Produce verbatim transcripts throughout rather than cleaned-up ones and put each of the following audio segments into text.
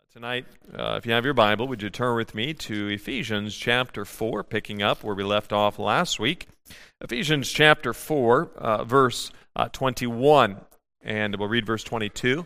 Tonight, uh, if you have your Bible, would you turn with me to Ephesians chapter four, picking up where we left off last week. Ephesians chapter four, uh, verse uh, twenty-one, and we'll read verse twenty-two.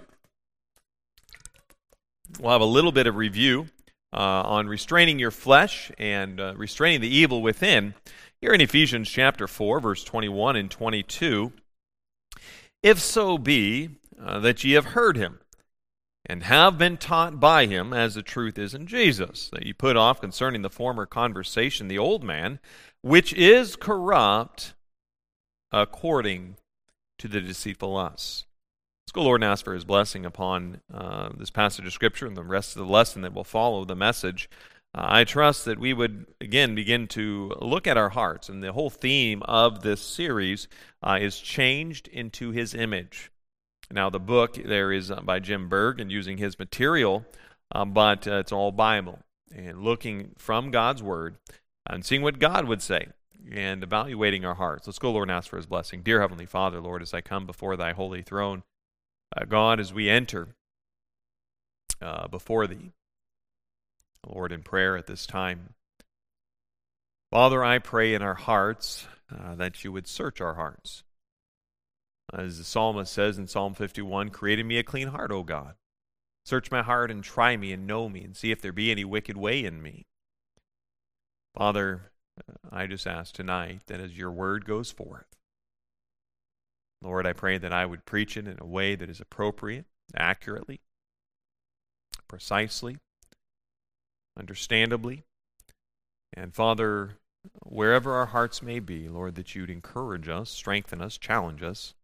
We'll have a little bit of review uh, on restraining your flesh and uh, restraining the evil within. Here in Ephesians chapter four, verse twenty-one and twenty-two, if so be uh, that ye have heard him, and have been taught by him, as the truth is in Jesus, that ye put off concerning the former conversation the old man, which is corrupt according to the deceitful lusts. Let's go, Lord, and ask for his blessing upon uh, this passage of Scripture and the rest of the lesson that will follow the message. Uh, I trust that we would, again, begin to look at our hearts, and the whole theme of this series uh, is changed into his image. Now, the book there is by Jim Berg and using his material, uh, but uh, it's all Bible. And looking from God's Word and seeing what God would say and evaluating our hearts. Let's go, Lord, and ask for his blessing. Dear Heavenly Father, Lord, as I come before thy holy throne, uh, God, as we enter uh, before thee, Lord, in prayer at this time, Father, I pray in our hearts uh, that you would search our hearts. As the psalmist says in Psalm fifty-one, create in me a clean heart, O God. Search my heart and try me and know me and see if there be any wicked way in me. Father, I just ask tonight that as your word goes forth, Lord, I pray that I would preach it in a way that is appropriate, accurately, precisely, understandably. And Father, wherever our hearts may be, Lord, that you'd encourage us, strengthen us, challenge us,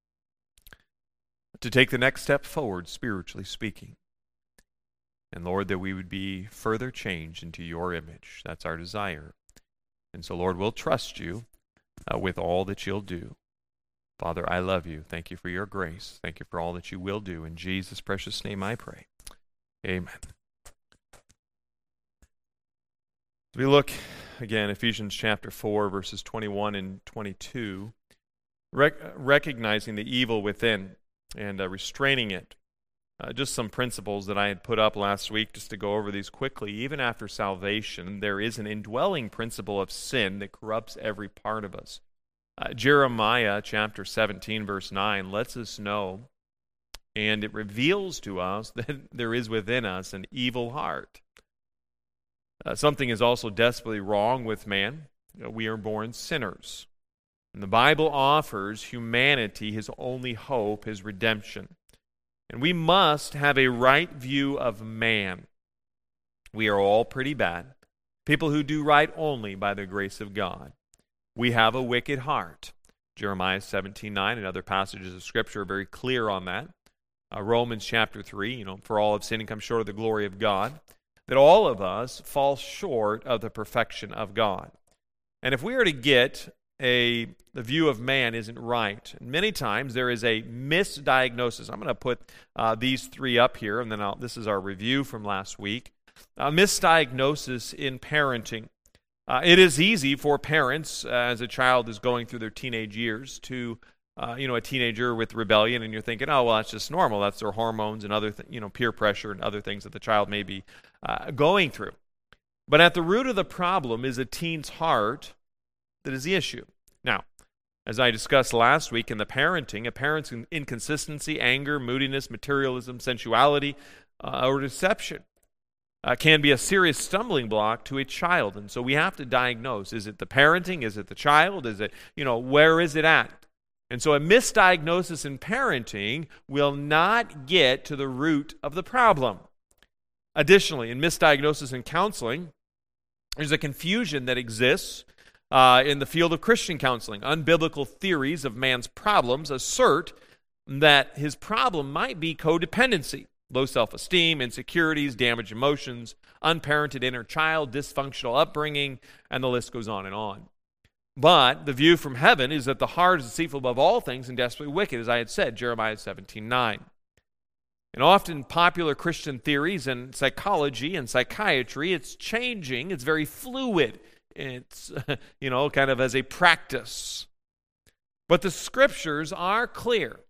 to take the next step forward, spiritually speaking. And Lord, that we would be further changed into your image. That's our desire. And so, Lord, we'll trust you uh, with all that you'll do. Father, I love you. Thank you for your grace. Thank you for all that you will do. In Jesus' precious name I pray. Amen. As we look again, Ephesians chapter four, verses twenty-one and twenty-two, rec- recognizing the evil within and uh, restraining it. Uh, just some principles that I had put up last week, just to go over these quickly. Even after salvation, there is an indwelling principle of sin that corrupts every part of us. Uh, Jeremiah chapter seventeen, verse nine, lets us know, and it reveals to us that there is within us an evil heart. Uh, something is also desperately wrong with man. Uh, we are born sinners. And the Bible offers humanity his only hope, his redemption. And we must have a right view of man. We are all pretty bad. People who do right only by the grace of God. We have a wicked heart. Jeremiah seventeen nine and other passages of Scripture are very clear on that. Uh, Romans chapter three, you know, for all have sinned and come short of the glory of God. That all of us fall short of the perfection of God. And if we are to get a the view of man isn't right, and many times there is a misdiagnosis. I'm going to put uh, these three up here, and then I'll, this is our review from last week. A misdiagnosis in parenting. Uh, it is easy for parents, uh, as a child is going through their teenage years, to Uh, you know, a teenager with rebellion, and you're thinking, oh, well, that's just normal. That's their hormones and other, th- you know, peer pressure and other things that the child may be uh, going through. But at the root of the problem is a teen's heart that is the issue. Now, as I discussed last week in the parenting, a parent's inconsistency, anger, moodiness, materialism, sensuality, uh, or deception uh, can be a serious stumbling block to a child. And so we have to diagnose, is it the parenting? Is it the child? Is it, you know, where is it at? And so a misdiagnosis in parenting will not get to the root of the problem. Additionally, in misdiagnosis in counseling, there's a confusion that exists uh, in the field of Christian counseling. Unbiblical theories of man's problems assert that his problem might be codependency, low self-esteem, insecurities, damaged emotions, unparented inner child, dysfunctional upbringing, and the list goes on and on. But the view from heaven is that the heart is deceitful above all things and desperately wicked, as I had said, Jeremiah seventeen nine. And often popular Christian theories and psychology and psychiatry, it's changing, it's very fluid. It's, you know, kind of as a practice. But the Scriptures are clear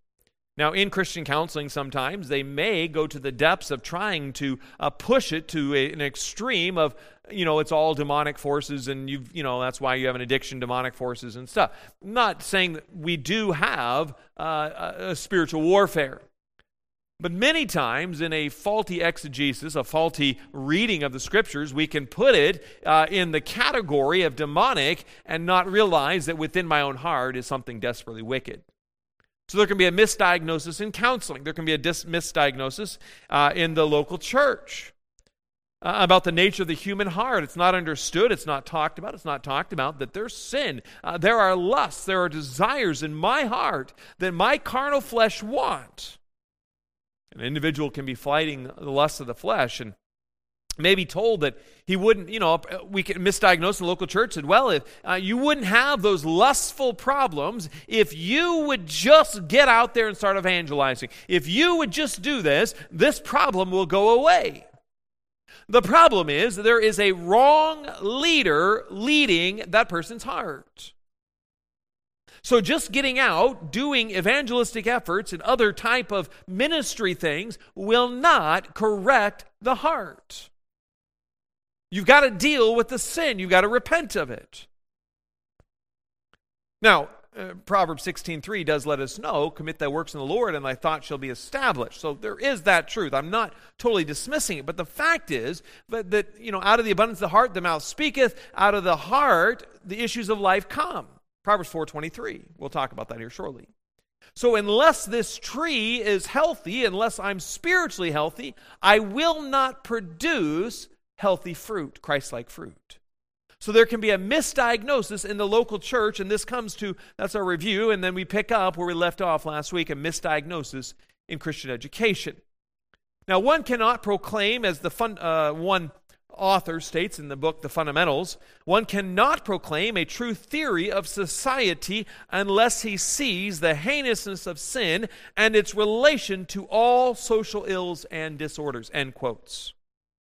Now, in Christian counseling, sometimes they may go to the depths of trying to uh, push it to a, an extreme of, you know, it's all demonic forces, and you've, you know, that's why you have an addiction, demonic forces and stuff. I'm not saying that we do have uh, a, a spiritual warfare. But many times in a faulty exegesis, a faulty reading of the Scriptures, we can put it uh, in the category of demonic and not realize that within my own heart is something desperately wicked. So there can be a misdiagnosis in counseling. There can be a dis- misdiagnosis uh, in the local church uh, about the nature of the human heart. It's not understood. It's not talked about. It's not talked about that there's sin. Uh, there are lusts. There are desires in my heart that my carnal flesh want. An individual can be fighting the lusts of the flesh and may be told that he wouldn't, you know, we can misdiagnose in the local church, said, well, if uh, you wouldn't have those lustful problems if you would just get out there and start evangelizing. If you would just do this, this problem will go away. The problem is there is a wrong leader leading that person's heart. So just getting out, doing evangelistic efforts and other type of ministry things will not correct the heart. You've got to deal with the sin. You've got to repent of it. Now, uh, Proverbs sixteen three does let us know, commit thy works in the Lord and thy thoughts shall be established. So there is that truth. I'm not totally dismissing it. But the fact is that, that you know, out of the abundance of the heart, the mouth speaketh. Out of the heart, the issues of life come. Proverbs four twenty-three. We'll talk about that here shortly. So unless this tree is healthy, unless I'm spiritually healthy, I will not produce healthy fruit, Christ-like fruit. So there can be a misdiagnosis in the local church, and this comes to, that's our review, and then we pick up where we left off last week, a misdiagnosis in Christian education. Now, one cannot proclaim, as the fun, uh, one author states in the book, The Fundamentals, one cannot proclaim a true theory of society unless he sees the heinousness of sin and its relation to all social ills and disorders, end quotes.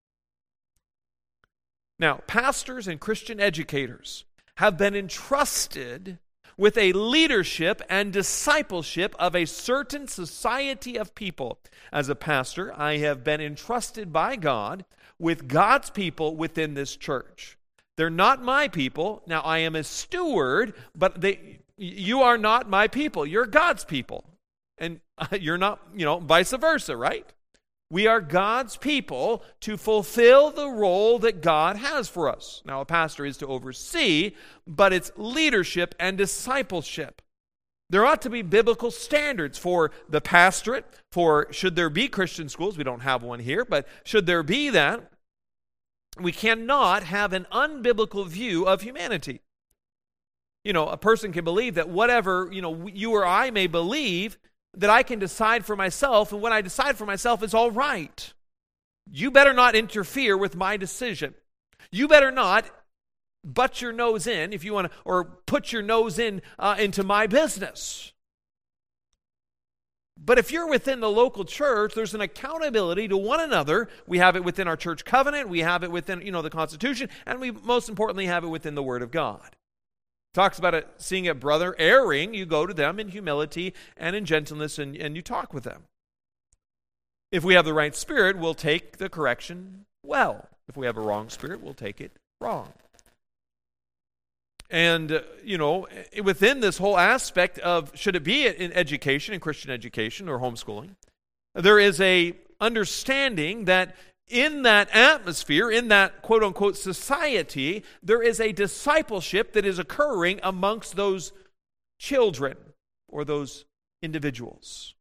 Now, pastors and Christian educators have been entrusted with a leadership and discipleship of a certain society of people. As a pastor, I have been entrusted by God with God's people within this church. They're not my people. Now, I am a steward, but they, you are not my people. You're God's people. And you're not, you know, vice versa, right? We are God's people to fulfill the role that God has for us. Now, a pastor is to oversee, but it's leadership and discipleship. There ought to be biblical standards for the pastorate, for should there be Christian schools, we don't have one here, but should there be that, we cannot have an unbiblical view of humanity. You know, a person can believe that whatever, you know, you or I may believe, that I can decide for myself, and what I decide for myself is all right. You better not interfere with my decision. You better not butt your nose in, if you want to, or put your nose in uh, into my business. But if you're within the local church, there's an accountability to one another. We have it within our church covenant. We have it within, you know, the Constitution, and we most importantly have it within the Word of God. Talks about it, seeing a brother erring, you go to them in humility and in gentleness, and, and you talk with them. If we have the right spirit, we'll take the correction well. If we have a wrong spirit, we'll take it wrong. And, uh, you know, within this whole aspect of, should it be in education, in Christian education or homeschooling, there is a understanding that in that atmosphere, in that quote-unquote society, there is a discipleship that is occurring amongst those children or those individuals.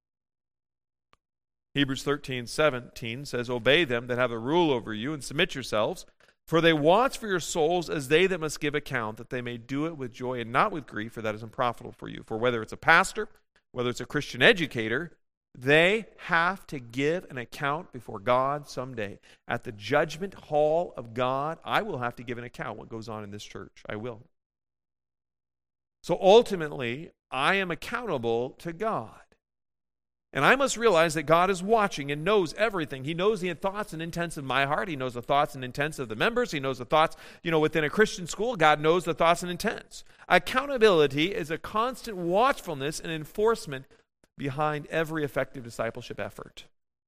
Hebrews thirteen seventeen says, obey them that have a rule over you and submit yourselves, for they watch for your souls as they that must give account, that they may do it with joy and not with grief, for that is unprofitable for you. For whether it's a pastor, whether it's a Christian educator, they have to give an account before God someday. At the judgment hall of God, I will have to give an account what goes on in this church. I will. So ultimately, I am accountable to God. And I must realize that God is watching and knows everything. He knows the thoughts and intents of my heart. He knows the thoughts and intents of the members. He knows the thoughts, you know, within a Christian school, God knows the thoughts and intents. Accountability is a constant watchfulness and enforcement behind every effective discipleship effort.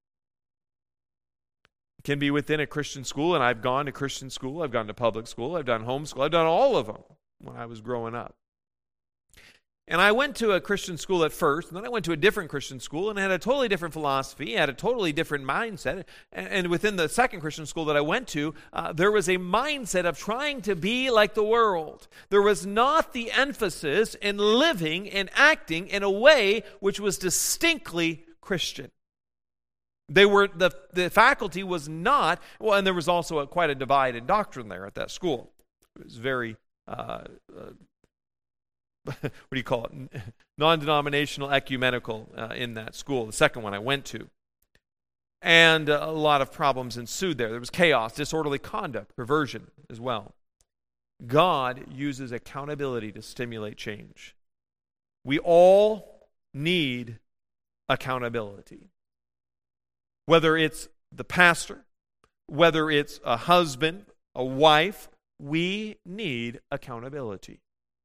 It can be within a Christian school, and I've gone to Christian school, I've gone to public school, I've done homeschool, I've done all of them when I was growing up. And I went to a Christian school at first, and then I went to a different Christian school and had a totally different philosophy, had a totally different mindset. And, and within the second Christian school that I went to, uh, there was a mindset of trying to be like the world. There was not the emphasis in living and acting in a way which was distinctly Christian. They were the, the faculty was not, well, and there was also a, quite a divide in doctrine there at that school. It was very... Uh, uh, what do you call it? Non-denominational, ecumenical uh, in that school, the second one I went to. And uh, a lot of problems ensued there. There was chaos, disorderly conduct, perversion as well. God uses accountability to stimulate change. We all need accountability. Whether it's the pastor, whether it's a husband, a wife, we need accountability.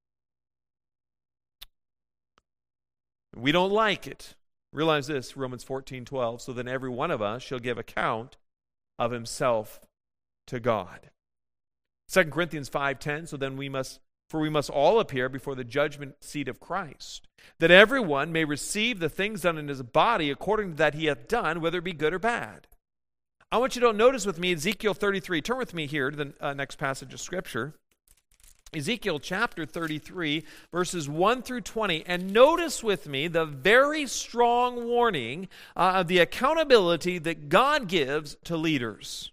We don't like it. Realize this, Romans fourteen twelve, so then every one of us shall give account of himself to God. Second Corinthians five ten, so then we must, for we must all appear before the judgment seat of Christ, that everyone may receive the things done in his body according to that he hath done, whether it be good or bad. I want you to notice with me Ezekiel thirty-three. Turn with me here to the uh, next passage of Scripture. Ezekiel chapter thirty-three, verses one through twenty. And notice with me the very strong warning uh, of the accountability that God gives to leaders.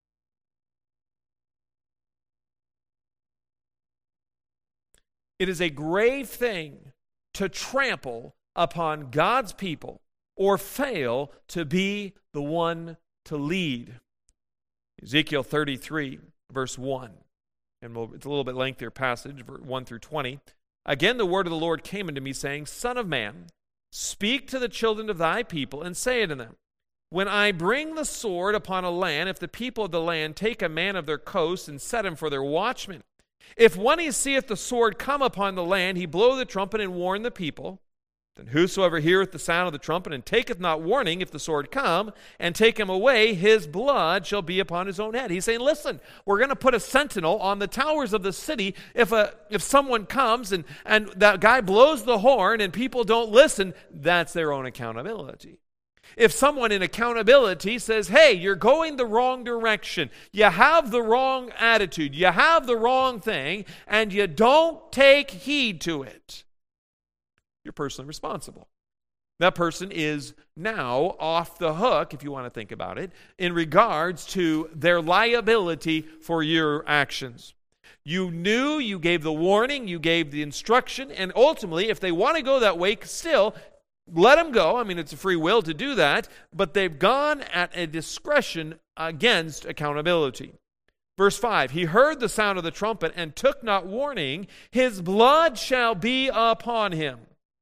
It is a grave thing to trample upon God's people or fail to be the one to lead. Ezekiel thirty-three, verse one. And it's a little bit lengthier passage, one through twenty. Again, the word of the Lord came unto me, saying, Son of man, speak to the children of thy people, and say unto them, when I bring the sword upon a land, if the people of the land take a man of their coast and set him for their watchman, if when he seeth the sword come upon the land, he blow the trumpet and warn the people, then whosoever heareth the sound of the trumpet and taketh not warning, if the sword come and take him away, his blood shall be upon his own head. He's saying, listen, we're going to put a sentinel on the towers of the city. If a if someone comes and, and that guy blows the horn and people don't listen, that's their own accountability. If someone in accountability says, hey, you're going the wrong direction, you have the wrong attitude, you have the wrong thing, and you don't take heed to it, you're personally responsible. That person is now off the hook, if you want to think about it, in regards to their liability for your actions. You knew, you gave the warning, you gave the instruction, and ultimately, if they want to go that way, still, let them go. I mean, it's a free will to do that, but they've gone at a discretion against accountability. Verse five, he heard the sound of the trumpet and took not warning, his blood shall be upon him.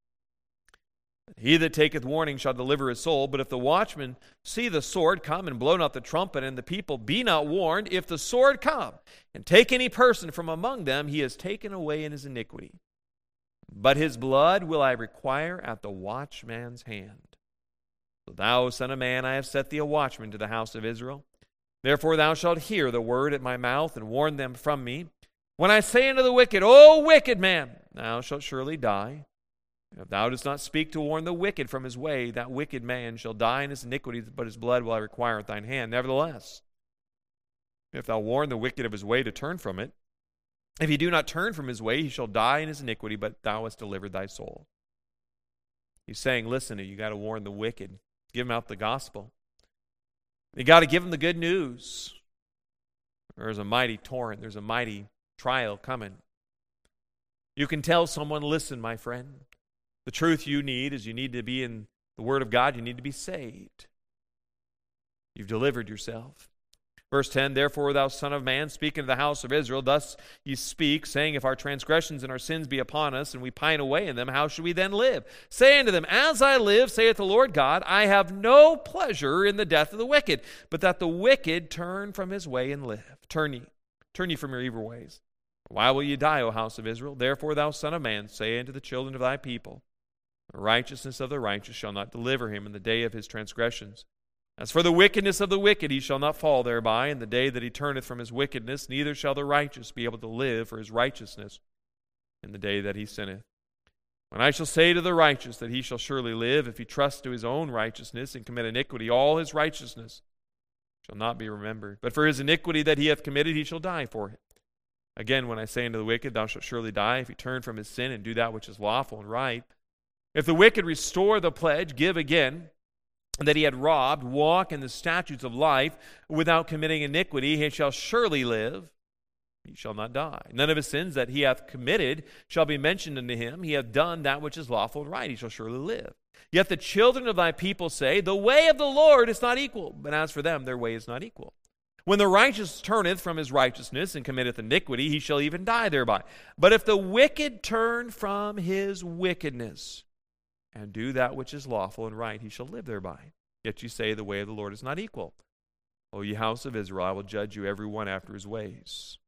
He that taketh warning shall deliver his soul, but if the watchman see the sword come and blow not the trumpet, and the people be not warned, if the sword come and take any person from among them, he is taken away in his iniquity. But his blood will I require at the watchman's hand. So thou, son of man, I have set thee a watchman to the house of Israel. Therefore thou shalt hear the word at my mouth, and warn them from me. When I say unto the wicked, O wicked man, thou shalt surely die. If thou dost not speak to warn the wicked from his way, that wicked man shall die in his iniquity, but his blood will I require at thine hand. Nevertheless, if thou warn the wicked of his way to turn from it, if he do not turn from his way, he shall die in his iniquity, but thou hast delivered thy soul. He's saying, listen, you got to warn the wicked. Give them out the gospel. You got to give them the good news. There's a mighty torrent. There's a mighty trial coming. You can tell someone, listen, my friend, the truth you need is you need to be in the Word of God. You need to be saved. You've delivered yourself. Verse ten, therefore, thou son of man, speak unto the house of Israel, thus ye speak, saying, if our transgressions and our sins be upon us, and we pine away in them, how should we then live? Say unto them, as I live, saith the Lord God, I have no pleasure in the death of the wicked, but that the wicked turn from his way and live. Turn ye, turn ye from your evil ways. Why will ye die, O house of Israel? Therefore, thou son of man, say unto the children of thy people, The righteousness of the righteous shall not deliver him in the day of his transgressions. As for the wickedness of the wicked, he shall not fall thereby. In the day that he turneth from his wickedness, neither shall the righteous be able to live for his righteousness in the day that he sinneth. When I shall say to the righteous that he shall surely live, if he trust to his own righteousness and commit iniquity, all his righteousness shall not be remembered. But for his iniquity that he hath committed, he shall die for it. Again, when I say unto the wicked, thou shalt surely die, if he turn from his sin and do that which is lawful and right. If the wicked restore the pledge, give again, that he had robbed, walk in the statutes of life, without committing iniquity, he shall surely live, he shall not die. None of his sins that he hath committed shall be mentioned unto him. He hath done that which is lawful and right, he shall surely live. Yet the children of thy people say, the way of the Lord is not equal, but as for them, their way is not equal. When the righteous turneth from his righteousness and committeth iniquity, he shall even die thereby. But if the wicked turn from his wickedness, and do that which is lawful and right, he shall live thereby. Yet you say, the way of the Lord is not equal. O ye house of Israel, I will judge you every one after his ways.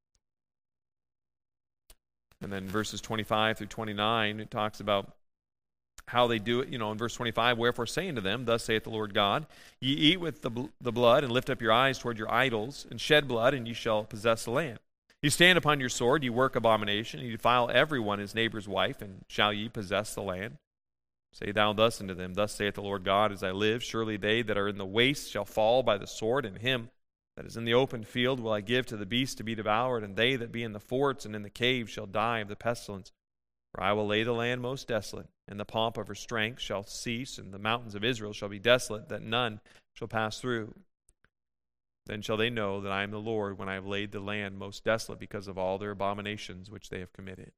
And then verses twenty-five through twenty-nine, it talks about how they do it. You know, in verse twenty-five, wherefore saying to them, thus saith the Lord God, ye eat with the, bl- the blood, and lift up your eyes toward your idols, and shed blood, and ye shall possess the land. You stand upon your sword, ye work abomination, and ye defile every one his neighbor's wife, and shall ye possess the land? Say thou thus unto them, thus saith the Lord God, as I live, surely they that are in the waste shall fall by the sword, and him that is in the open field will I give to the beast to be devoured, and they that be in the forts and in the caves shall die of the pestilence. For I will lay the land most desolate, and the pomp of her strength shall cease, and the mountains of Israel shall be desolate, that none shall pass through. Then shall they know that I am the Lord, when I have laid the land most desolate because of all their abominations which they have committed.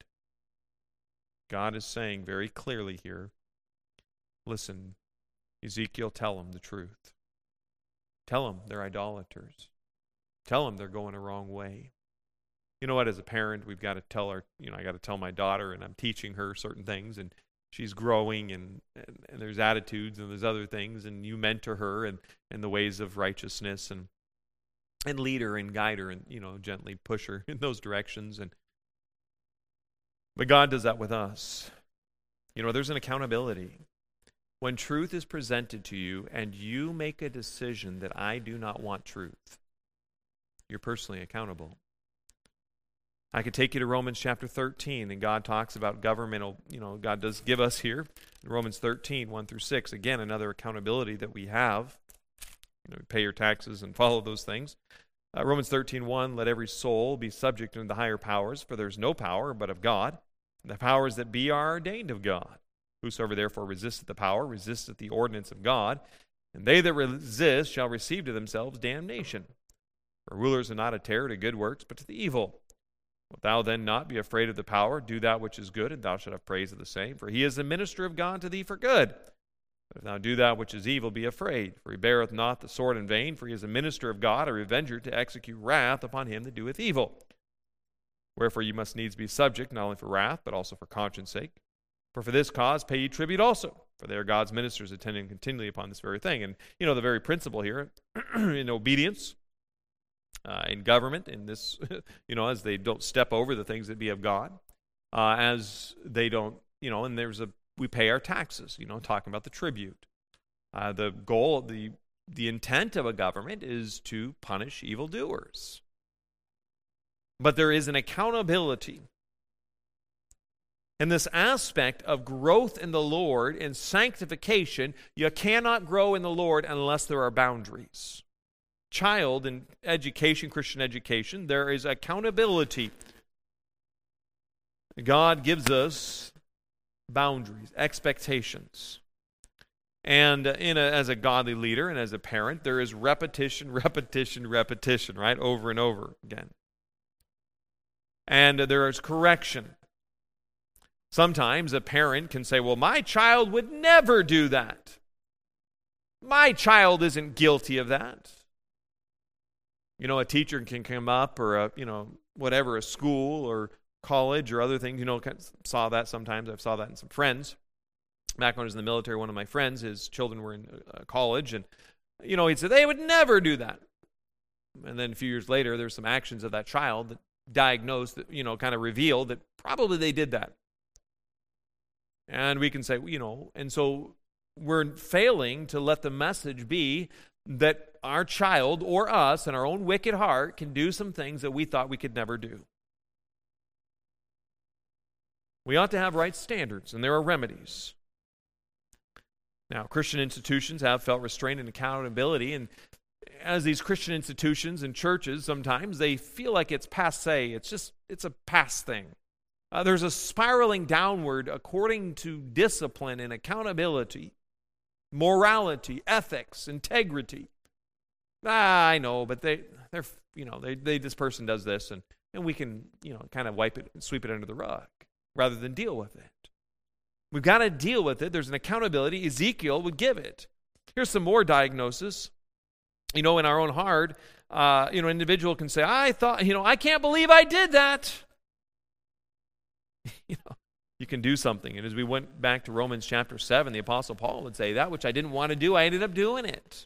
God is saying very clearly here, listen, Ezekiel, tell them the truth. Tell them they're idolaters. Tell them they're going the wrong way. You know what, as a parent, we've got to tell our, you know, I got to tell my daughter, and I'm teaching her certain things, and she's growing, and, and, and there's attitudes, and there's other things, and you mentor her in, in the ways of righteousness, and and lead her and guide her, and, you know, gently push her in those directions. And but God does that with us. You know, there's an accountability. When truth is presented to you and you make a decision that I do not want truth, you're personally accountable. I could take you to Romans chapter thirteen, and God talks about governmental, you know, God does give us here in Romans thirteen, one through six, again, another accountability that we have. You know, pay your taxes and follow those things. Uh, Romans thirteen, one, let every soul be subject unto the higher powers, for there is no power but of God. The powers that be are ordained of God. Whosoever therefore resisteth the power, resisteth the ordinance of God, and they that resist shall receive to themselves damnation. For rulers are not a terror to good works, but to the evil. Wilt thou then not be afraid of the power? Do that which is good, and thou shalt have praise of the same. For he is the minister of God to thee for good. But if thou do that which is evil, be afraid. For he beareth not the sword in vain, for he is a minister of God, a revenger to execute wrath upon him that doeth evil. Wherefore you must needs be subject, not only for wrath, but also for conscience sake. For for this cause pay ye tribute also, for they are God's ministers attending continually upon this very thing. And, you know, the very principle here, in obedience, uh, in government, in this, you know, as they don't step over the things that be of God, uh, as they don't, you know, and there's a, we pay our taxes, you know, talking about the tribute. Uh, the goal, the the intent of a government is to punish evildoers. But there is an accountability. In this aspect of growth in the Lord and sanctification, you cannot grow in the Lord unless there are boundaries. Child in education, Christian education, there is accountability. God gives us boundaries, expectations. And in a, as a godly leader and as a parent, there is repetition, repetition, repetition, right? Over and over again. And there is correction. Sometimes a parent can say, well, my child would never do that. My child isn't guilty of that. You know, a teacher can come up, or a, you know, whatever, a school or college or other things, you know, saw that sometimes. I've saw that in some friends. Back when I was in the military, one of my friends, his children were in uh, college, and, you know, he'd say, they would never do that. And then a few years later, there's some actions of that child that diagnosed, that, you know, kind of revealed that probably they did that. And we can say, you know, and so we're failing to let the message be that our child or us in our own wicked heart can do some things that we thought we could never do. We ought to have right standards, and there are remedies. Now, Christian institutions have felt restraint and accountability, and as these Christian institutions and churches, sometimes they feel like it's passé. It's just, it's a past thing. Uh, there's a spiraling downward according to discipline and accountability, morality, ethics, integrity. Ah, I know, but they, they're, you know, they, they, this person does this, and, and we can, you know, kind of wipe it, sweep it under the rug, rather than deal with it. We've got to deal with it. There's an accountability. Ezekiel would give it. Here's some more diagnosis. You know, in our own heart, uh, you know, an individual can say, I thought, you know, I can't believe I did that. You know, you can do something. And as we went back to Romans chapter seven, the Apostle Paul would say, that which I didn't want to do, I ended up doing it.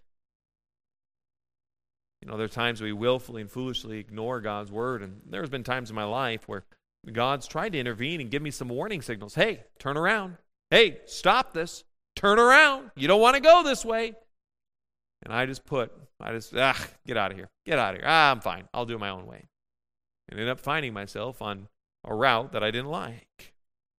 You know, there are times we willfully and foolishly ignore God's word. And there's been times in my life where God's tried to intervene and give me some warning signals. Hey, turn around. Hey, stop this. Turn around. You don't want to go this way. And I just put, I just, ah, get out of here. Get out of here. Ah, I'm fine. I'll do it my own way. And ended up finding myself on a route that I didn't like.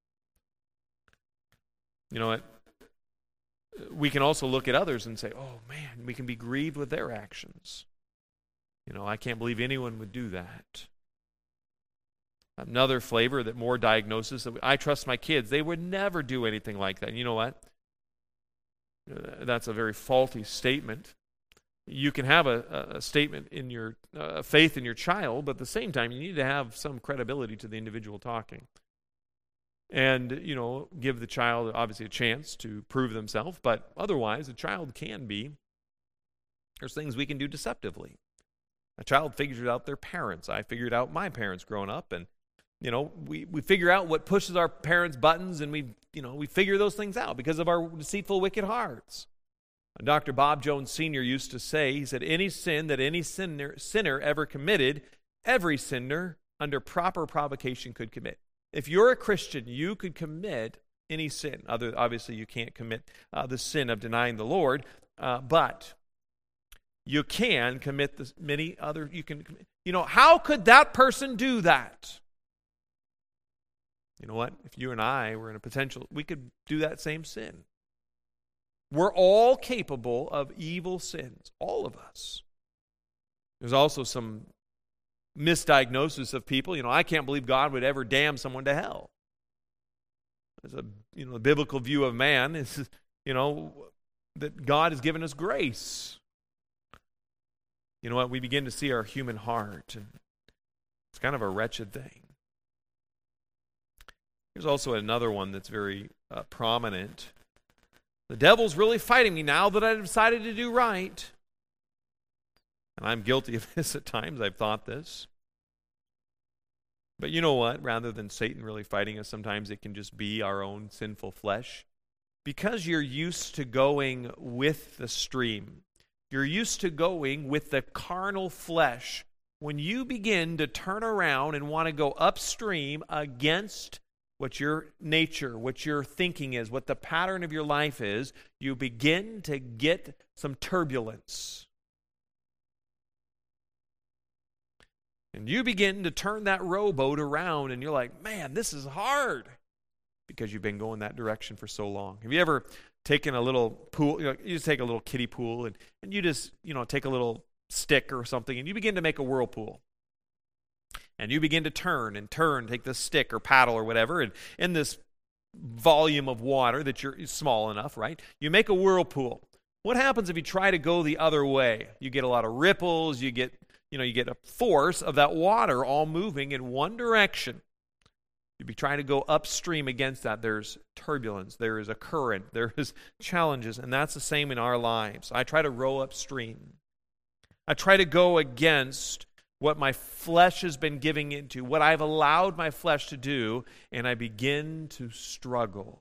You know what? We can also look at others and say, oh man, we can be grieved with their actions. You know, I can't believe anyone would do that. Another flavor that more diagnosis, I trust my kids. They would never do anything like that. And you know what? That's a very faulty statement. You can have a, a statement in your uh, faith in your child, but at the same time, you need to have some credibility to the individual talking. And, you know, give the child obviously a chance to prove themselves, but otherwise, a child can be, there's things we can do deceptively. A child figures out their parents. I figured out my parents growing up, and you know, we, we figure out what pushes our parents' buttons, and we, you know, we figure those things out because of our deceitful, wicked hearts. Doctor Bob Jones Senior used to say, he said, any sin that any sinner, sinner ever committed, every sinner under proper provocation could commit. If you're a Christian, you could commit any sin. Other, obviously, you can't commit uh, the sin of denying the Lord, uh, but you can commit the many other, you can, you know, how could that person do that? You know what? If you and I were in a potential, we could do that same sin. We're all capable of evil sins, all of us. There's also some misdiagnosis of people. You know, I can't believe God would ever damn someone to hell. There's a, you know, the biblical view of man is, you know, that God has given us grace. You know what? We begin to see our human heart, and it's kind of a wretched thing. There's also another one that's very uh, prominent. The devil's really fighting me now that I've decided to do right. And I'm guilty of this at times. I've thought this. But you know what? Rather than Satan really fighting us, sometimes it can just be our own sinful flesh. Because you're used to going with the stream, you're used to going with the carnal flesh. When you begin to turn around and want to go upstream against what your nature, what your thinking is, what the pattern of your life is, you begin to get some turbulence. And you begin to turn that rowboat around, and you're like, man, this is hard, because you've been going that direction for so long. Have you ever taken a little pool, you know, you just take a little kiddie pool, and, and you just, you know, take a little stick or something, and you begin to make a whirlpool. And you begin to turn and turn, take this stick or paddle or whatever, and in this volume of water that you're small enough, right? You make a whirlpool. What happens if you try to go the other way? You get a lot of ripples, you get, you know, you get a force of that water all moving in one direction. You'd be trying to go upstream against that. There's turbulence, there is a current, there is challenges, and that's the same in our lives. I try to row upstream. I try to go against what my flesh has been giving into, what I've allowed my flesh to do, and I begin to struggle.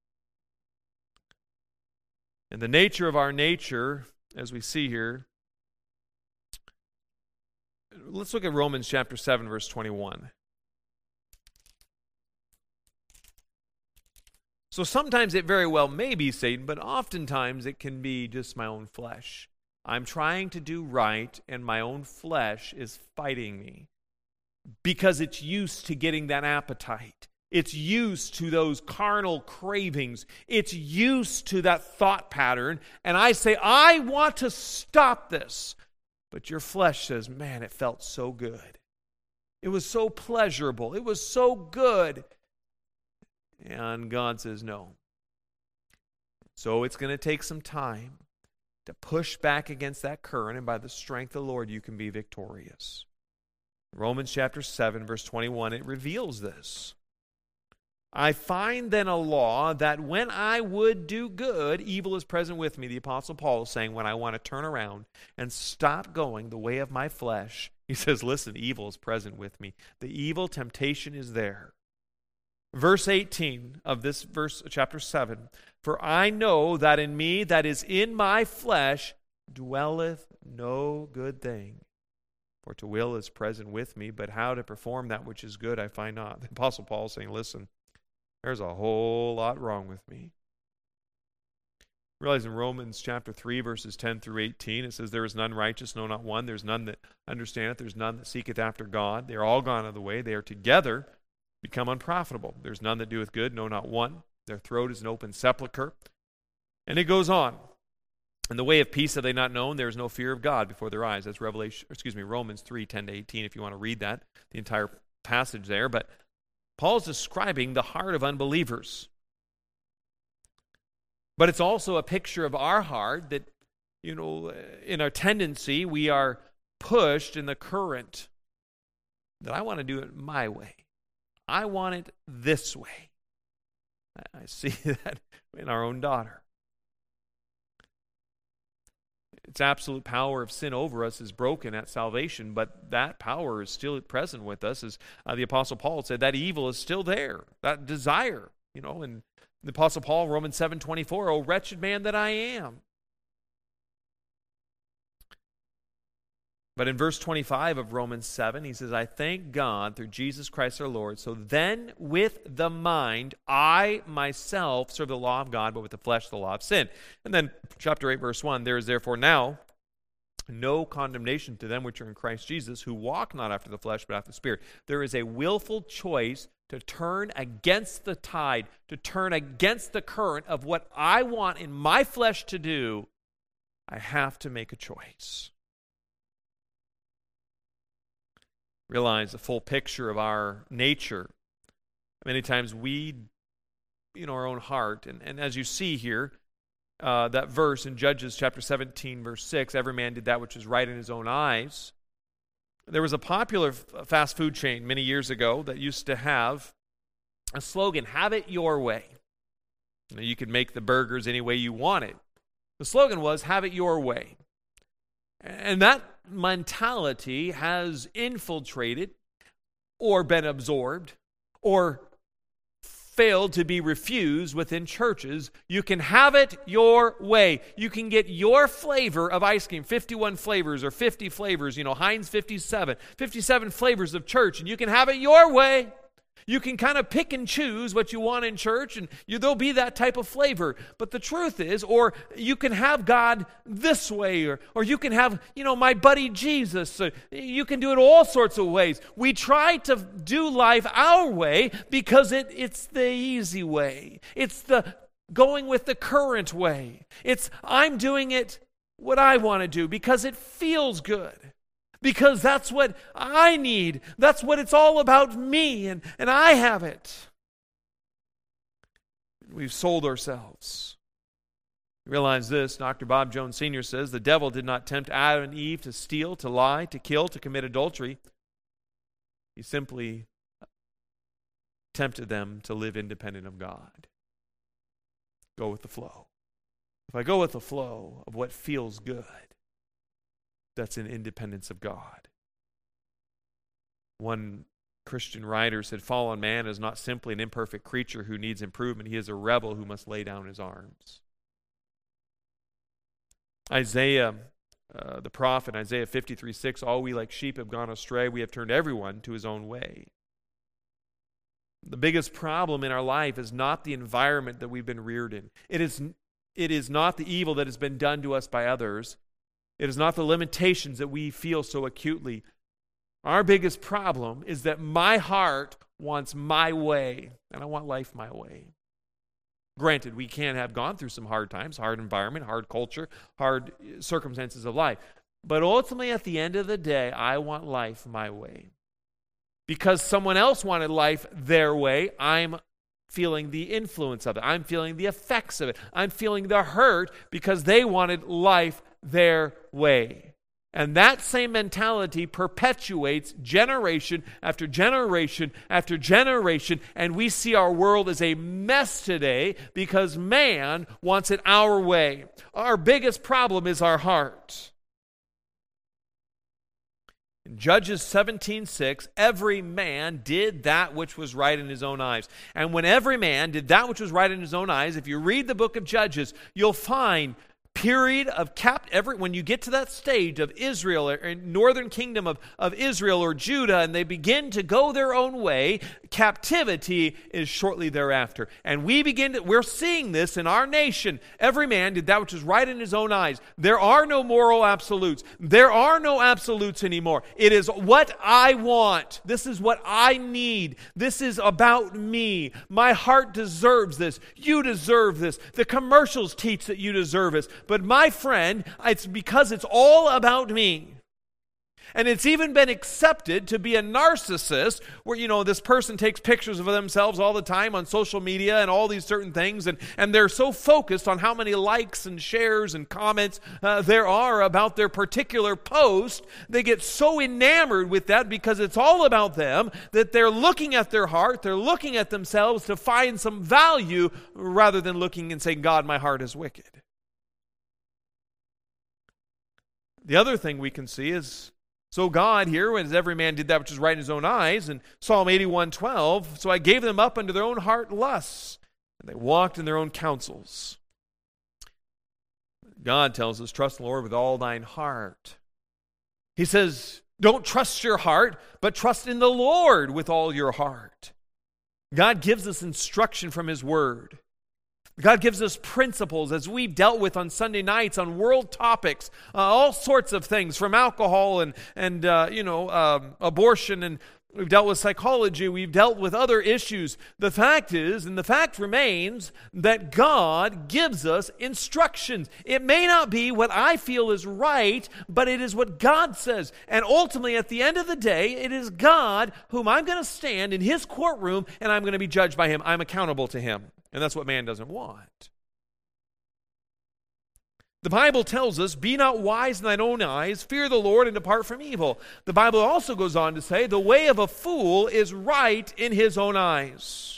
And the nature of our nature, as we see here, let's look at Romans chapter seven, verse twenty-one. So sometimes it very well may be Satan, but oftentimes it can be just my own flesh. I'm trying to do right, and my own flesh is fighting me because it's used to getting that appetite. It's used to those carnal cravings. It's used to that thought pattern. And I say, I want to stop this. But your flesh says, man, it felt so good. It was so pleasurable. It was so good. And God says, no. So it's going to take some time to push back against that current, and by the strength of the Lord, you can be victorious. Romans chapter seven, verse twenty-one, it reveals this. I find then a law that when I would do good, evil is present with me. The Apostle Paul is saying, when I want to turn around and stop going the way of my flesh, he says, listen, evil is present with me. The evil temptation is there. Verse eighteen of this verse, chapter seven, for I know that in me, that is in my flesh, dwelleth no good thing. For to will is present with me, but how to perform that which is good I find not. The Apostle Paul is saying, listen, there's a whole lot wrong with me. Realize in Romans chapter three, verses ten through eighteen, it says, there is none righteous, no, not one. There's none that understandeth. There's none that seeketh after God. They are all gone out of the way. They are together become unprofitable. There's none that doeth good, no, not one. Their throat is an open sepulchre. And it goes on. In the way of peace have they not known. There is no fear of God before their eyes. That's Revelation, excuse me, Romans three, ten to eighteen, if you want to read that, the entire passage there. But Paul's describing the heart of unbelievers. But it's also a picture of our heart that, you know, in our tendency, we are pushed in the current that I want to do it my way. I want it this way. I see that in our own daughter. Its absolute power of sin over us is broken at salvation, but that power is still present with us. As uh, the Apostle Paul said, that evil is still there, that desire. You know, and the Apostle Paul, Romans seven twenty-four, O wretched man that I am. But in verse twenty-five of Romans seven, he says, I thank God through Jesus Christ our Lord. So then with the mind, I myself serve the law of God, but with the flesh, the law of sin. And then chapter eight, verse one, there is therefore now no condemnation to them which are in Christ Jesus, who walk not after the flesh, but after the Spirit. There is a willful choice to turn against the tide, to turn against the current of what I want in my flesh to do. I have to make a choice. Realize the full picture of our nature. Many times we, in our own heart, and, and as you see here, uh, that verse in Judges chapter seventeen, verse six, every man did that which is right in his own eyes. There was a popular f- fast food chain many years ago that used to have a slogan, have it your way. You know, you could make the burgers any way you wanted. The slogan was, have it your way. And that mentality has infiltrated or been absorbed or failed to be refused within churches. You can have it your way. You can get your flavor of ice cream, fifty-one flavors or fifty flavors, you know, Heinz fifty-seven, fifty-seven flavors of church, and you can have it your way. You can kind of pick and choose what you want in church, and you, there'll be that type of flavor. But the truth is, or you can have God this way, or, or you can have, you know, my buddy Jesus. Or you can do it all sorts of ways. We try to do life our way because it, it's the easy way. It's the going with the current way. It's I'm doing it what I want to do because it feels good. Because that's what I need. That's what it's all about me, and, and I have it. We've sold ourselves. Realize this, Doctor Bob Jones Senior says, the devil did not tempt Adam and Eve to steal, to lie, to kill, to commit adultery. He simply tempted them to live independent of God. Go with the flow. If I go with the flow of what feels good, that's an independence of God. One Christian writer said, fallen man is not simply an imperfect creature who needs improvement. He is a rebel who must lay down his arms. Isaiah, uh, the prophet, Isaiah fifty-three six, all we like sheep have gone astray. We have turned everyone to his own way. The biggest problem in our life is not the environment that we've been reared in. It is, it is not the evil that has been done to us by others. It is not the limitations that we feel so acutely. Our biggest problem is that my heart wants my way, and I want life my way. Granted, we can have gone through some hard times, hard environment, hard culture, hard circumstances of life. But ultimately, at the end of the day, I want life my way. Because someone else wanted life their way, I'm feeling the influence of it. I'm feeling the effects of it. I'm feeling the hurt because they wanted life their way. And that same mentality perpetuates generation after generation after generation, and we see our world as a mess today because man wants it our way. Our biggest problem is our heart. In Judges seventeen six, every man did that which was right in his own eyes. And when every man did that which was right in his own eyes, if you read the book of Judges, you'll find period of cap every when you get to that stage of Israel or northern kingdom of, of Israel or Judah, and they begin to go their own way, captivity is shortly thereafter. And we begin to, we're seeing this in our nation. Every man did that which is right in his own eyes. There are no moral absolutes. There are no absolutes anymore. It is what I want. This is what I need. This is about me. My heart deserves this. You deserve this. The commercials teach that you deserve this. But my friend, it's because it's all about me. And it's even been accepted to be a narcissist where, you know, this person takes pictures of themselves all the time on social media and all these certain things. And, and they're so focused on how many likes and shares and comments uh, there are about their particular post. They get so enamored with that because it's all about them that they're looking at their heart. They're looking at themselves to find some value rather than looking and saying, God, my heart is wicked. The other thing we can see is, so God here, as every man did that which is right in his own eyes, in Psalm eighty-one twelve, so I gave them up unto their own heart lusts, and they walked in their own counsels. God tells us, trust the Lord with all thine heart. He says, don't trust your heart, but trust in the Lord with all your heart. God gives us instruction from his word. God gives us principles as we've dealt with on Sunday nights on world topics, uh, all sorts of things from alcohol and, and uh, you know, um, abortion, and we've dealt with psychology, we've dealt with other issues. The fact is, and the fact remains, that God gives us instructions. It may not be what I feel is right, but it is what God says. And ultimately, at the end of the day, it is God whom I'm going to stand in his courtroom, and I'm going to be judged by him. I'm accountable to him. And that's what man doesn't want. The Bible tells us, be not wise in thine own eyes, fear the Lord and depart from evil. The Bible also goes on to say, the way of a fool is right in his own eyes.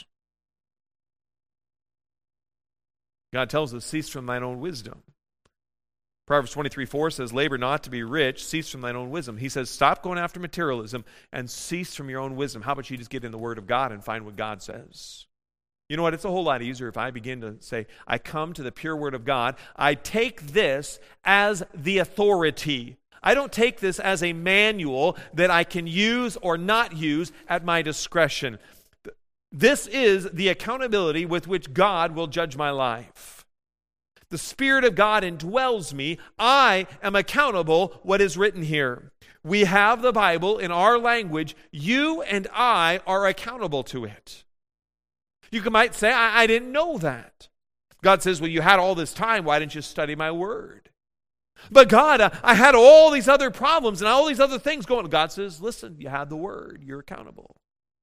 God tells us, cease from thine own wisdom. Proverbs twenty-three four says, labor not to be rich, cease from thine own wisdom. He says, stop going after materialism and cease from your own wisdom. How about you just get in the Word of God and find what God says? You know what? It's a whole lot easier if I begin to say, I come to the pure Word of God. I take this as the authority. I don't take this as a manual that I can use or not use at my discretion. This is the accountability with which God will judge my life. The Spirit of God indwells me. I am accountable what is written here. We have the Bible in our language. You and I are accountable to it. You might say, I, I didn't know that. God says, well, you had all this time. Why didn't you study my word? But God, uh, I had all these other problems and all these other things going. God says, listen, you had the word. You're accountable.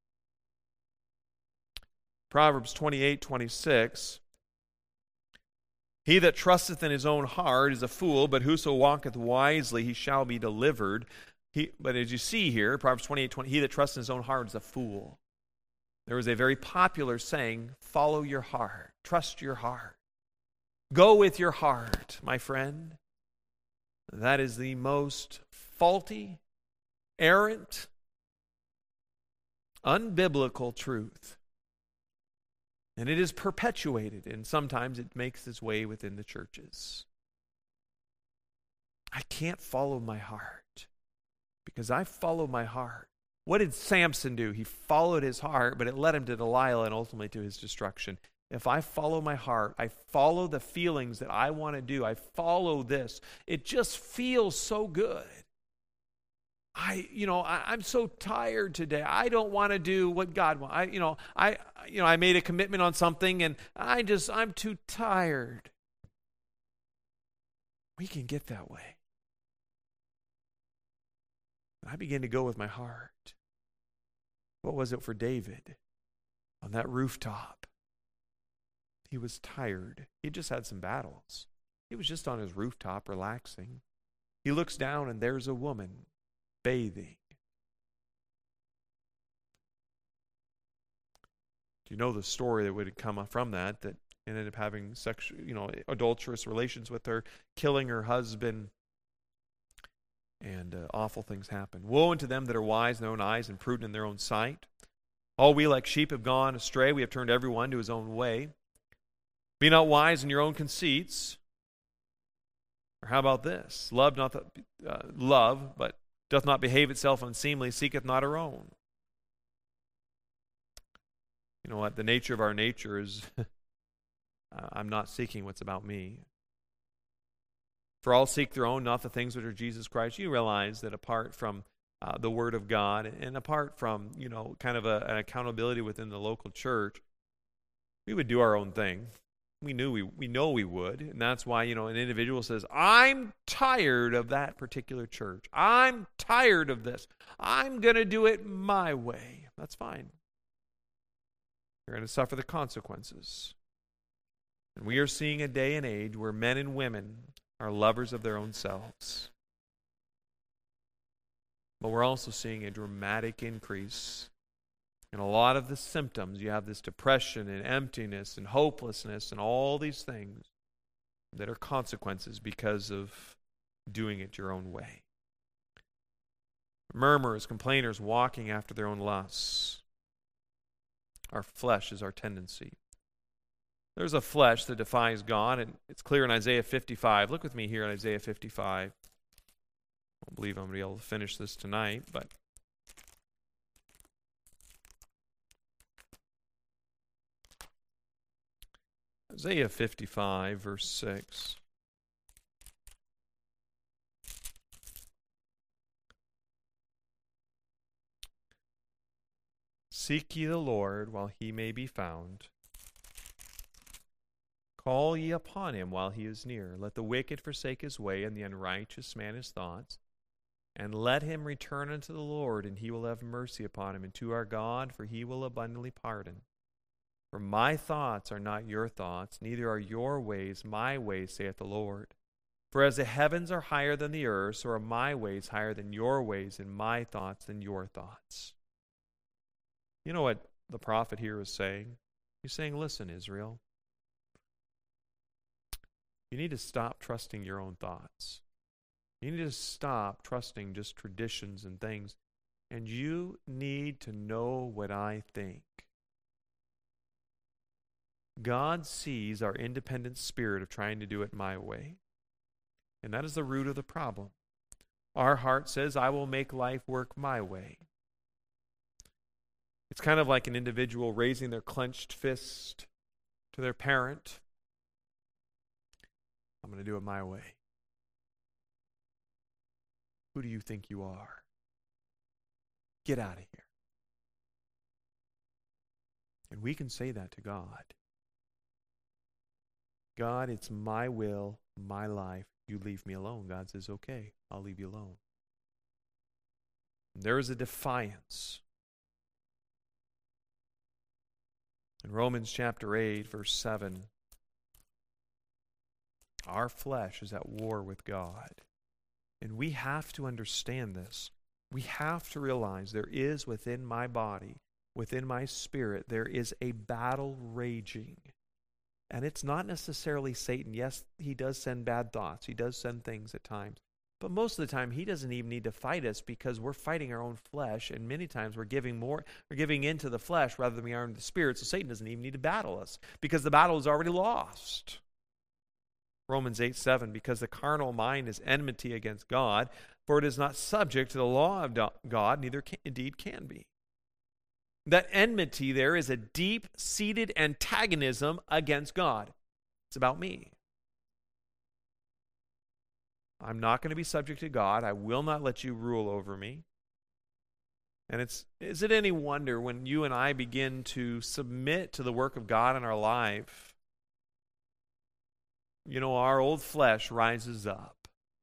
Proverbs twenty-eight twenty-six. He that trusteth in his own heart is a fool, but whoso walketh wisely, he shall be delivered. He, but as you see here, Proverbs twenty-eight twenty, he that trusts in his own heart is a fool. There was a very popular saying, follow your heart, trust your heart. Go with your heart, my friend. That is the most faulty, errant, unbiblical truth. And it is perpetuated, and sometimes it makes its way within the churches. I can't follow my heart because I follow my heart. What did Samson do? He followed his heart, but it led him to Delilah and ultimately to his destruction. If I follow my heart, I follow the feelings that I want to do, I follow this, it just feels so good. I, you know, I, I'm so tired today. I don't want to do what God wants. I, you know, I, you know, I made a commitment on something, and I just, I'm too tired. We can get that way. And I began to go with my heart. What was it for David on that rooftop? He was tired. He just had some battles. He was just on his rooftop relaxing. He looks down, and there's a woman bathing. Do you know the story that would come from that? That ended up having sexual, you know, adulterous relations with her, killing her husband, and uh, awful things happen. Woe unto them that are wise in their own eyes and prudent in their own sight. All we like sheep have gone astray. We have turned every one to his own way. Be not wise in your own conceits. Or how about this? Love not the, uh, love, but doth not behave itself unseemly, seeketh not her own. You know what? The nature of our nature is, I'm not seeking what's about me. For all seek their own, not the things which are Jesus Christ. You realize that apart from uh, the Word of God, and apart from, you know, kind of a, an accountability within the local church, we would do our own thing. We knew we we know we would, and that's why, you know, an individual says, I'm tired of that particular church. I'm tired of this. I'm going to do it my way. That's fine. You're going to suffer the consequences. And we are seeing a day and age where men and women are lovers of their own selves. But we're also seeing a dramatic increase in a lot of the symptoms. You have this depression and emptiness and hopelessness and all these things that are consequences because of doing it your own way. Murmurers, complainers, walking after their own lusts. Our flesh is our tendency. There's a flesh that defies God, and it's clear in Isaiah fifty-five. Look with me here in Isaiah fifty-five. I don't believe I'm going to be able to finish this tonight, but Isaiah fifty-five, verse six. Seek ye the Lord while he may be found. Call ye upon him while he is near. Let the wicked forsake his way, and the unrighteous man his thoughts. And let him return unto the Lord, and he will have mercy upon him, and to our God, for he will abundantly pardon. For my thoughts are not your thoughts, neither are your ways my ways, saith the Lord. For as the heavens are higher than the earth, so are my ways higher than your ways, and my thoughts than your thoughts. You know what the prophet here is saying? He's saying, listen, Israel, you need to stop trusting your own thoughts. You need to stop trusting just traditions and things. And you need to know what I think. God sees our independent spirit of trying to do it my way. And that is the root of the problem. Our heart says, I will make life work my way. It's kind of like an individual raising their clenched fist to their parent. I'm going to do it my way. Who do you think you are? Get out of here. And we can say that to God. God, it's my will, my life. You leave me alone. God says, okay, I'll leave you alone. And there is a defiance. In Romans chapter eight, verse seven, our flesh is at war with God. And we have to understand this. We have to realize there is within my body, within my spirit, there is a battle raging. And it's not necessarily Satan. Yes, he does send bad thoughts. He does send things at times. But most of the time, he doesn't even need to fight us because we're fighting our own flesh. And many times we're giving more, we're giving into the flesh rather than we are into the spirit. So Satan doesn't even need to battle us because the battle is already lost. Romans eight seven, because the carnal mind is enmity against God, for it is not subject to the law of God, neither can, indeed can be. That enmity there is a deep-seated antagonism against God. It's about me. I'm not going to be subject to God. I will not let you rule over me. And it's is it any wonder when you and I begin to submit to the work of God in our life, you know, our old flesh rises up.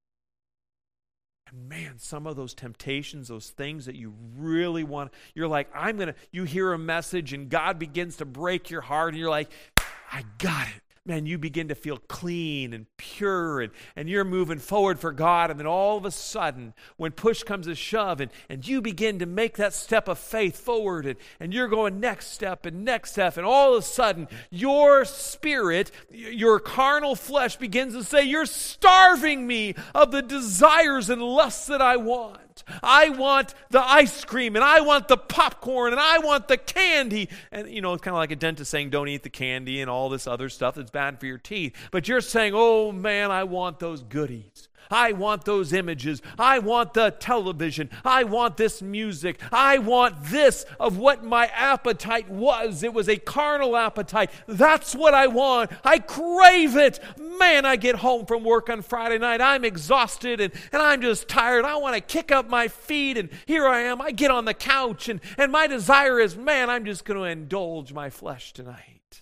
And man, some of those temptations, those things that you really want, you're like, I'm going to, you hear a message and God begins to break your heart and you're like, I got it. Man, you begin to feel clean and pure and, and you're moving forward for God. And then all of a sudden, when push comes to shove and, and you begin to make that step of faith forward and, and you're going next step and next step. And all of a sudden, your spirit, your carnal flesh begins to say, you're starving me of the desires and lusts that I want. I want the ice cream and I want the popcorn and I want the candy. And, you know, it's kind of like a dentist saying, don't eat the candy and all this other stuff that's bad for your teeth. But you're saying, oh man, I want those goodies. I want those images. I want the television. I want this music. I want this of what my appetite was. It was a carnal appetite. That's what I want. I crave it. Man, I get home from work on Friday night. I'm exhausted and, and I'm just tired. I want to kick up my feet and here I am. I get on the couch and, and my desire is, man, I'm just going to indulge my flesh tonight.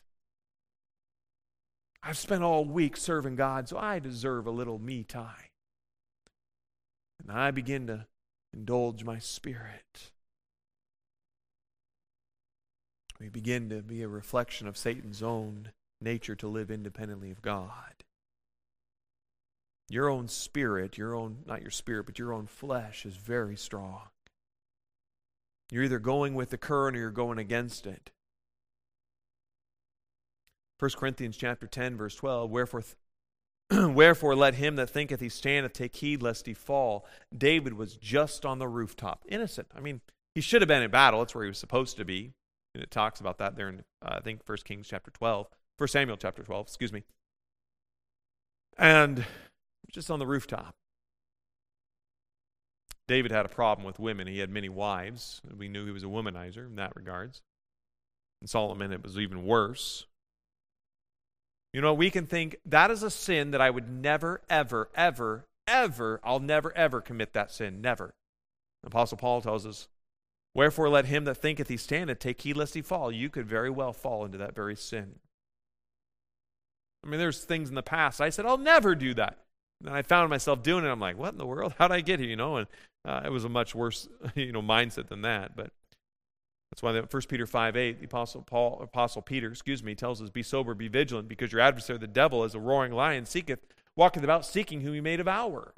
I've spent all week serving God, so I deserve a little me time. And I begin to indulge my spirit. We begin to be a reflection of Satan's own nature to live independently of God. Your own spirit, your own, not your spirit, but your own flesh is very strong. You're either going with the current or you're going against it. First Corinthians chapter ten, verse twelve, Wherefore th- Wherefore let him that thinketh he standeth take heed lest he fall. David was just on the rooftop, innocent. I mean, he should have been in battle. That's where he was supposed to be. And it talks about that there in, uh, I think, First Kings chapter twelve. First Samuel chapter twelve, excuse me. And just on the rooftop. David had a problem with women. He had many wives. We knew he was a womanizer in that regards. In Solomon, it was even worse. You know, we can think, that is a sin that I would never, ever, ever, ever, I'll never, ever commit that sin. Never. The Apostle Paul tells us, Wherefore let him that thinketh he standeth take heed lest he fall. You could very well fall into that very sin. I mean, there's things in the past I said, I'll never do that. And I found myself doing it. I'm like, what in the world? How did I get here? You know, and uh, it was a much worse, you know, mindset than that. But that's why First Peter five eight, the Apostle Paul, Apostle Peter, excuse me, tells us, be sober, be vigilant, because your adversary, the devil, as a roaring lion, seeketh, walketh about seeking whom he may devour.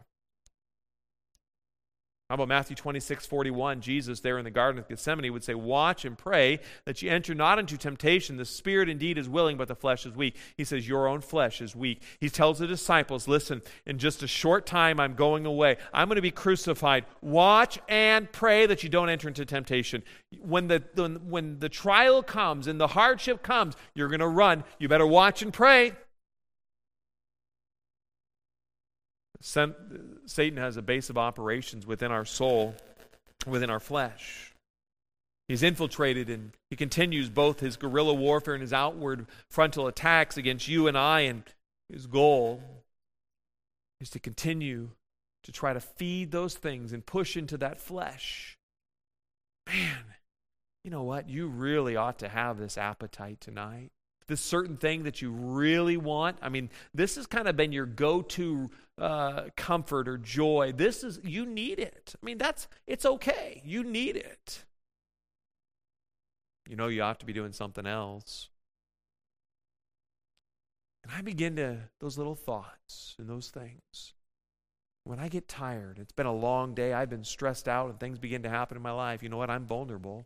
How about Matthew twenty-six forty-one? Jesus there in the Garden of Gethsemane would say, watch and pray that ye enter not into temptation. The spirit indeed is willing, but the flesh is weak. He says, your own flesh is weak. He tells the disciples, listen, in just a short time I'm going away. I'm going to be crucified. Watch and pray that you don't enter into temptation. When the, the, when the trial comes and the hardship comes, you're going to run. You better watch and pray. Satan has a base of operations within our soul, within our flesh. He's infiltrated and he continues both his guerrilla warfare and his outward frontal attacks against you and I, and his goal is to continue to try to feed those things and push into that flesh. Man, you know what? You really ought to have this appetite tonight. This certain thing that you really want. I mean, this has kind of been your go-to uh, comfort or joy. This is, you need it. I mean, that's, it's okay. You need it. You know you ought to be doing something else. And I begin to, those little thoughts and those things. When I get tired, it's been a long day, I've been stressed out and things begin to happen in my life. You know what? I'm vulnerable.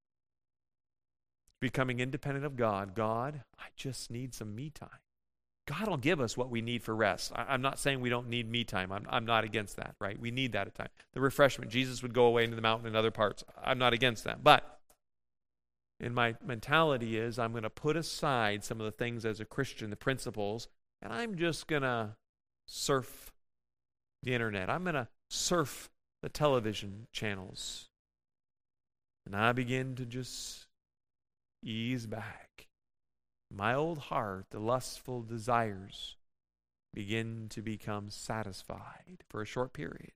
Becoming independent of God. God, I just need some me time. God will give us what we need for rest. I, I'm not saying we don't need me time. I'm, I'm not against that, right? We need that at times. The refreshment. Jesus would go away into the mountain and other parts. I'm not against that. But in my mentality is I'm going to put aside some of the things as a Christian, the principles, and I'm just going to surf the internet. I'm going to surf the television channels. And I begin to just ease back. My old heart, the lustful desires, begin to become satisfied for a short period.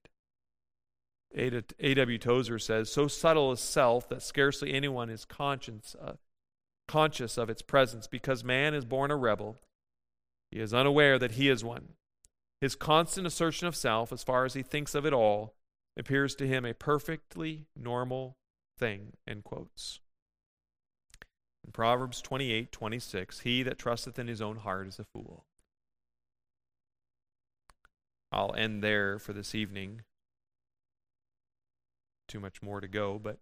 A W Tozer says, so subtle is self that scarcely anyone is conscious, uh, conscious of its presence. Because man is born a rebel, he is unaware that he is one. His constant assertion of self, as far as he thinks of it all, appears to him a perfectly normal thing, end quotes. In Proverbs twenty-eight twenty-six, he that trusteth in his own heart is a fool. I'll end there for this evening. Too much more to go, but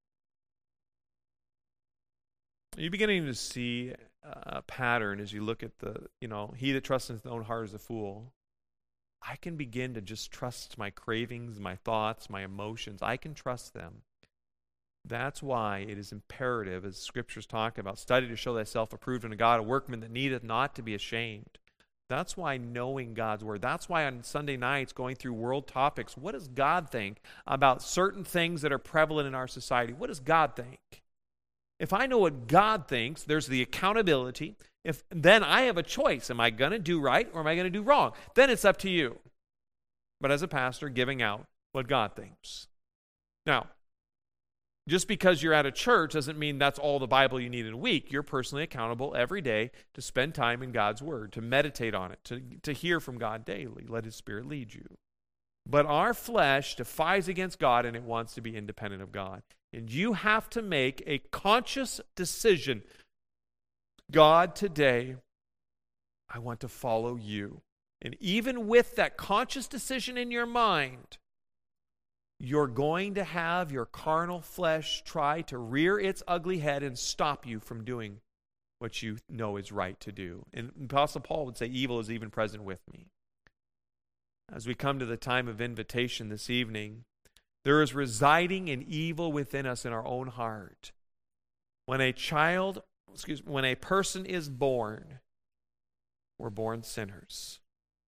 are you beginning to see a pattern as you look at the, you know, he that trusts in his own heart is a fool? I can begin to just trust my cravings, my thoughts, my emotions. I can trust them. That's why it is imperative, as Scriptures talk about, study to show thyself approved unto God, a workman that needeth not to be ashamed. That's why knowing God's Word. That's why on Sunday nights going through world topics, what does God think about certain things that are prevalent in our society? What does God think? If I know what God thinks, there's the accountability. If then I have a choice. Am I going to do right or am I going to do wrong? Then it's up to you. But as a pastor, giving out what God thinks. Now, just because you're at a church doesn't mean that's all the Bible you need in a week. You're personally accountable every day to spend time in God's Word, to meditate on it, to, to hear from God daily. Let His Spirit lead you. But our flesh defies against God and it wants to be independent of God. And you have to make a conscious decision. God, today, I want to follow you. And even with that conscious decision in your mind, you're going to have your carnal flesh try to rear its ugly head and stop you from doing what you know is right to do. And Apostle Paul would say, evil is even present with me. As we come to the time of invitation this evening, there is residing an evil within us in our own heart. When a child, excuse me, when a person is born, we're born sinners.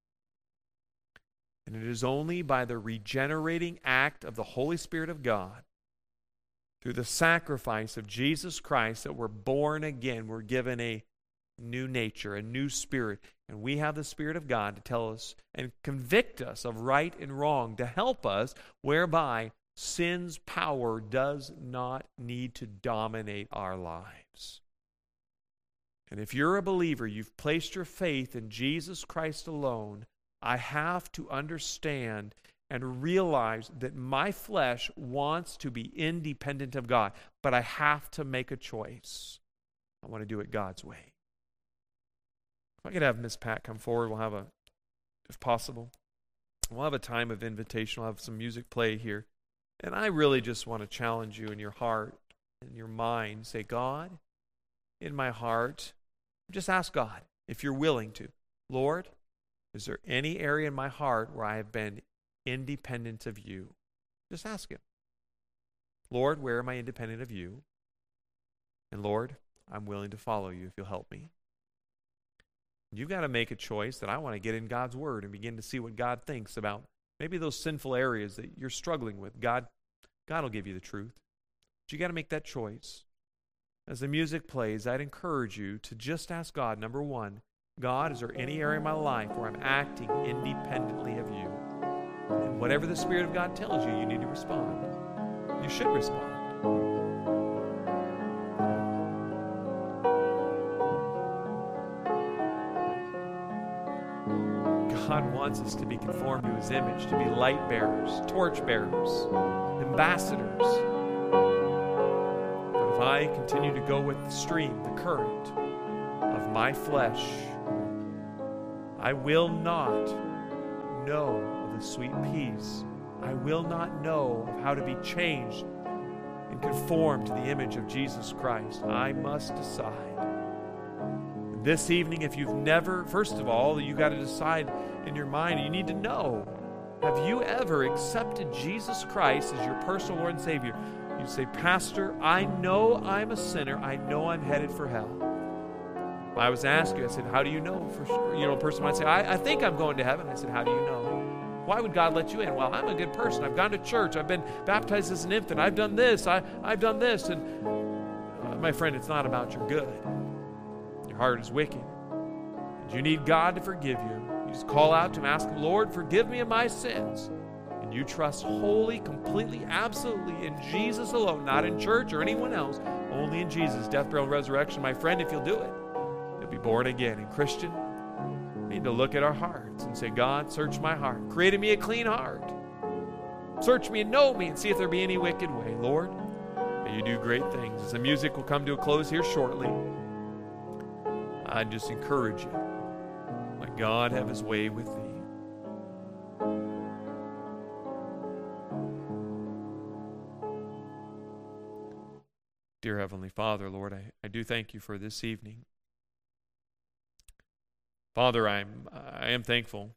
And it is only by the regenerating act of the Holy Spirit of God, through the sacrifice of Jesus Christ, that we're born again. We're given a new nature, a new spirit. And we have the Spirit of God to tell us and convict us of right and wrong, to help us whereby sin's power does not need to dominate our lives. And if you're a believer, you've placed your faith in Jesus Christ alone, I have to understand and realize that my flesh wants to be independent of God, but I have to make a choice. I want to do it God's way. If I could have Miss Pat come forward, we'll have a, if possible, we'll have a time of invitation. We'll have some music play here. And I really just want to challenge you in your heart and your mind. Say, God, in my heart, just ask God if you're willing to. Lord, is there any area in my heart where I have been independent of you? Just ask Him. Lord, where am I independent of you? And Lord, I'm willing to follow you if you'll help me. You've got to make a choice that I want to get in God's Word and begin to see what God thinks about maybe those sinful areas that you're struggling with. God, God will give you the truth. But you got to make that choice. As the music plays, I'd encourage you to just ask God, number one, God, is there any area in my life where I'm acting independently of you? And whatever the Spirit of God tells you, you need to respond. You should respond. God wants us to be conformed to His image, to be light bearers, torch bearers, ambassadors. But if I continue to go with the stream, the current of my flesh, I will not know of the sweet peace. I will not know of how to be changed and conformed to the image of Jesus Christ. I must decide. This evening, if you've never, first of all, you got to decide in your mind, you need to know, have you ever accepted Jesus Christ as your personal Lord and Savior? You say, Pastor, I know I'm a sinner. I know I'm headed for hell. I was asked you, I said, how do you know? For sure? You know, a person might say, I, I think I'm going to heaven. I said, how do you know? why would God let you in? Well, I'm a good person. I've gone to church. I've been baptized as an infant. I've done this. I, I've done this. And uh, my friend, it's not about your good. Your heart is wicked. And you need God to forgive you. You just call out to him, ask him, Lord, forgive me of my sins. And you trust wholly, completely, absolutely in Jesus alone, not in church or anyone else, only in Jesus, death, burial, and resurrection. My friend, if you'll do it, you'll be born again. And Christian, we need to look at our hearts and say, God, search my heart. Create in me a clean heart. Search me and know me and see if there be any wicked way. Lord, may you do great things. As the music will come to a close here shortly, I just encourage you. Let God have his way with thee. Dear Heavenly Father, Lord, I, I do thank you for this evening. Father, I'm, I am thankful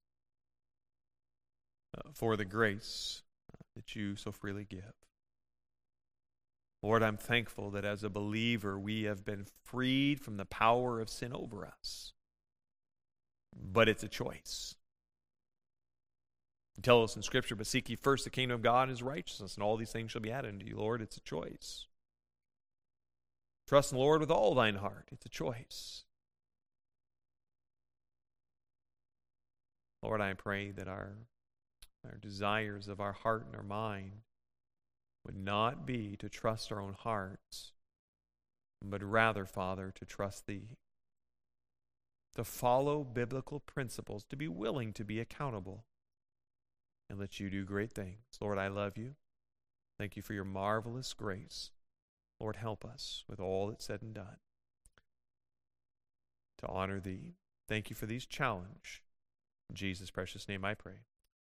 uh, for the grace uh, that you so freely give. Lord, I'm thankful that as a believer we have been freed from the power of sin over us. But it's a choice. You tell us in Scripture, but seek ye first the kingdom of God and his righteousness, and all these things shall be added unto you. Lord, it's a choice. Trust in the Lord with all thine heart. It's a choice. Lord, I pray that our, our desires of our heart and our mind would not be to trust our own hearts, but rather, Father, to trust thee. To follow biblical principles, to be willing to be accountable, and let you do great things. Lord, I love you. Thank you for your marvelous grace. Lord, help us with all that's said and done to honor thee. Thank you for these challenge. In Jesus' precious name I pray.